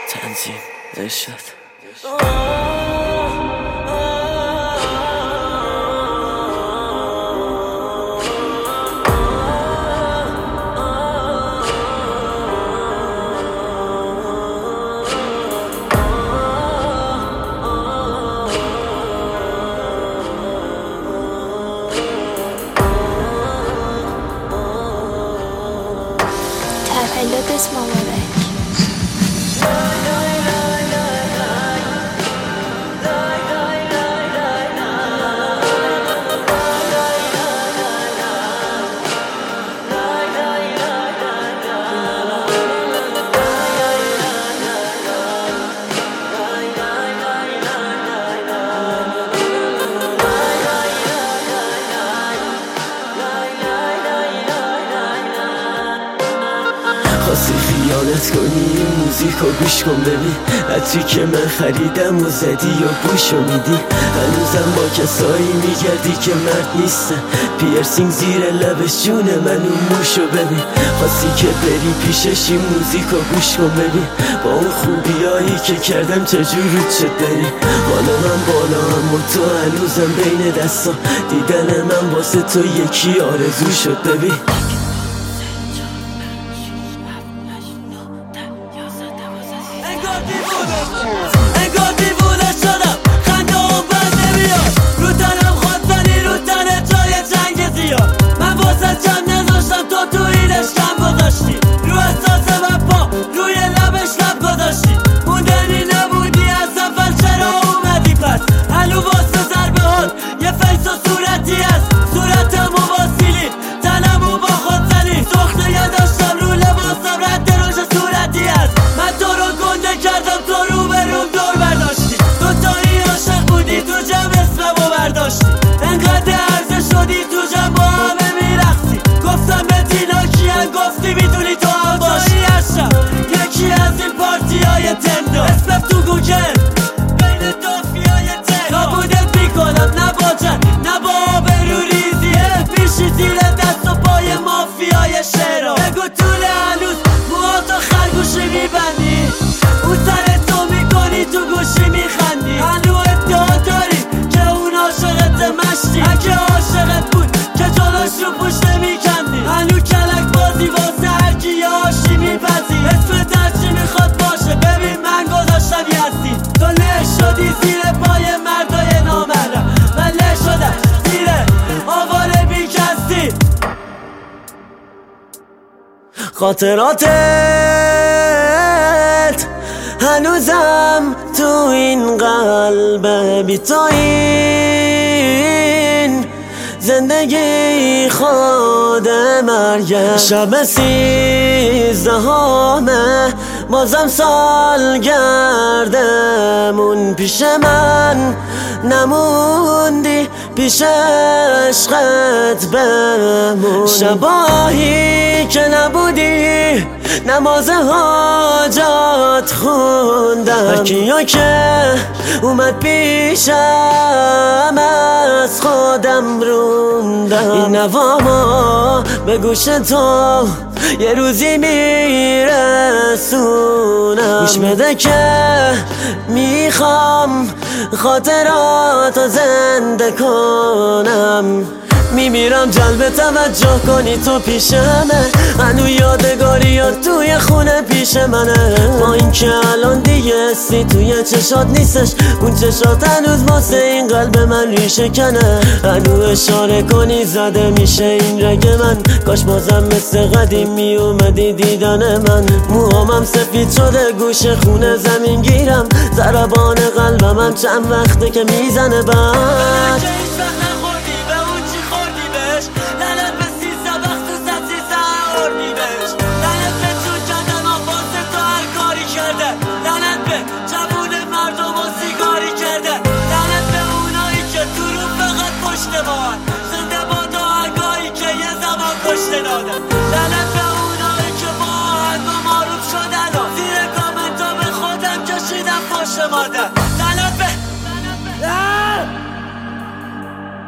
تنظیم ارشاد تولد مبارک. خواستی خیانت کنی این موزیکو گوش کن ببین عطری که من خریدم و زدی یا بوشو میدی هنوزم با کسایی میگردی که مرد نیستن پیرسینگ زیر لبش جون من اون موشو ببین خواستی که بری پیشش این موزیکو گوش کن ببین با اون خوبیایی که کردم چجور رود شد بری حالا من بالا هم و تو هنوزم بین دستا دیدن من واسه تو یکی آرزو شد ببین انگار دیوونه شدم خنده هم بد نمیاد رو تنم خواستنی رو تنه جای جنگ زیاد من واسه کم نذاشتم تو اینش کم گذاشتی رو احساس و پا روی لبش لب گذاشتی موندنی نبودی از اول چرا اومدی پس هلو واسه ضربه هات یه فیس و صورتی هست صورتمو با سیلی تنمو با خود زنی سخته یه داشتم رو لباسم رد روش صورتی هست من تو رو گنده کردم تو رو به روم دور برداشتی دوتایی عاشق بودی تو جمع اسممو برداشتی انقدر عرضه شدی تو جمع با همه میرخصی گفتم به تینا کیه گفتی میدونی تو هم باشی هستم یکی از این پارتی های تندو اسمم تو گوگل بین دافی های تندو نابودت میکنم نه با جن نه با آبرو ریزیه پیشی زیر دست و پای مافیای شهرها بگو طول هنوز موها تا خرگوشی میبندی اون سر تو میکنی تو گوشی میخندی هنو ادعا داری که اون عاشقت مشتی اگه عاشقت بود که جلوش رو پوش نمیکندی هنو کلک بازی واسه هرکی یه آشی میپذی اسم درچی میخواد باشه ببین من گذاشتم یزدی تو له شدی زیر پای مردای نامرم من له شدم زیر آواره بیکستی خاطراتت هنوزم تو این قلب بی تو این زندگی خود مرگم شب 13 بازم سال گردمون پیش من نموندی پیش عشقت بمون شباهی که نبودی نماز حاجات خوندم هرکیا که اومد پیشم از خودم روندم این نواما به گوش تو یه روزی میرسونم گوش بده که میخوام خاطراتو زنده کنم میمیرم جلب توجه کنی تو پیشمه هنو یادگاریات توی خونه پیش منه با این که الان دیگه اسمی توی چشات نیستش اون چشات هنوز واسه این قلب من ریشه کنه هنو اشاره کنی زده میشه این رگ من کاش بازم مثل قدیم میومدی دیدن من موهامم سفید شده گوش خونه زمین گیرم ضربان قلبم هم چند وقته که میزنه بعد لعنت به 13 وقت تو زد 13 اردیبهشت لعنت به جون کردن آفاسه تو هر کاری کرده لعنت به جوون مردم و سیگاری کرده لعنت به اونایی که تو رو فقط پشت بار زنده با آهنگایی که یه زمان کشته دادن لعنت به اونایی که با آهنگ و معروف شدن و زیر کامنتا به خودم کشیدم پشت مادر لعنت به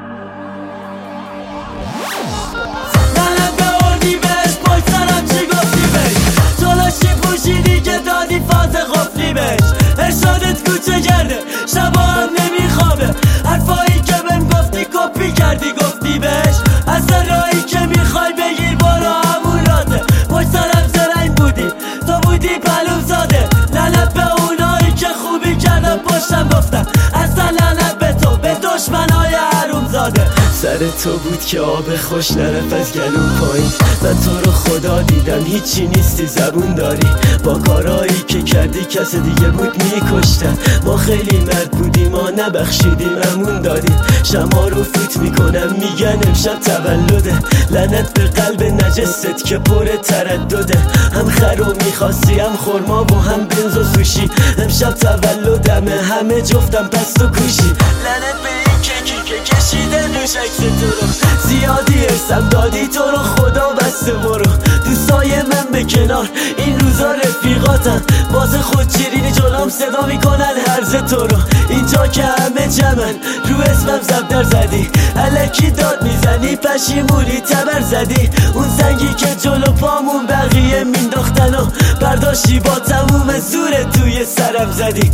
کوچه کرده، شبا هم نمیخوابه. حرفایی که بهم گفتی کپی کردی گفتی بهش، اصلا راهی که میخوای بگی برو همون راته. پشت سرم زرنگ بودی تو بودی پلوم زاده، لعنت به اونایی که خوبی کردن پشتم گفتن، اصلا لعنت به تو به دشمنای حروم زاده. سر تو بود که آب خوش نرفت از گلوم پایین، من تو رو خدا دیدم هیچی نیستی زبون داری، با کارایی که کردی کس دیگه بود میکشتن. ما خیلی مرد بودیم ما نبخشیدیم امون دادیم، شما رو فوت میکنم میگن امشب تولده، لعنت به قلب نجست که پر تردده. هم خرو میخواستی هم خورما و هم بنز و سوشی، امشب تولدمه همه جفتم پست و کوشی. لعنت به این کیکی که کشیده روش عکس تو رو، زیادی ارسم دادی تو رو خدا بسته برو. دوستای من به کنار این روزا رفیقاتم، باز خود شیرینی جلوم صدا میکنن هرز تو رو. اینجا که همه جمعن رو اسمم زبدر زدی، الکی داد میزنی پشیمونی تبر زدی. اون زنگی که جلو پامون بقیه مینداختن و برداشتی با تموم زور توی سرم زدی.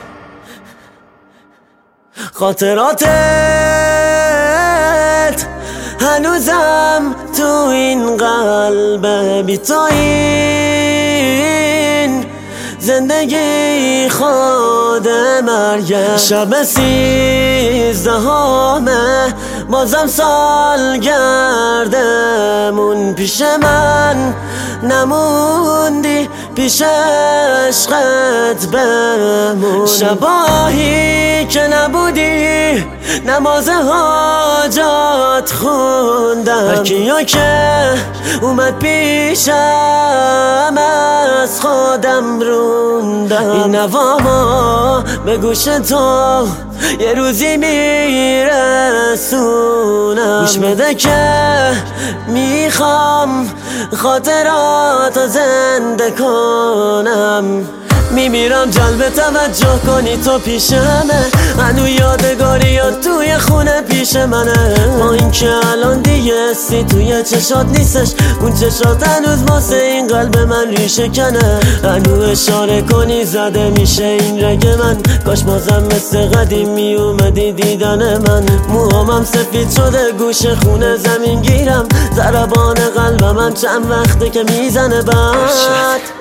خاطراتت هنوزم تو این قلب بی تو، این زندگی خود مرگه. شب 13 بازم سالگردمون پیش من نموندی، پیش عشقت بمون. شباهی که نبودی نماز حاجات خوندم، هرکیا که اومد پیشم از خودم روندم. این نواما به گوش تو یه روزی میرسونم، گوش بده که میخوام خاطرات زنده کنم. میمیرم جلب توجه کنی تو پیشمه، هنو یادگاریات توی خونه پیش منه. با این که الان دیگه هستی توی چشات نیستش، اون چشات هنوز واسه این قلب من ریشه کنه. هنو اشاره کنی زده میشه این رگ من، کاش بازم مثل قدیم میومدی دیدن من. موهامم سفید شده گوش خونه زمین گیرم، ضربان قلبم چند وقته که میزنه بعد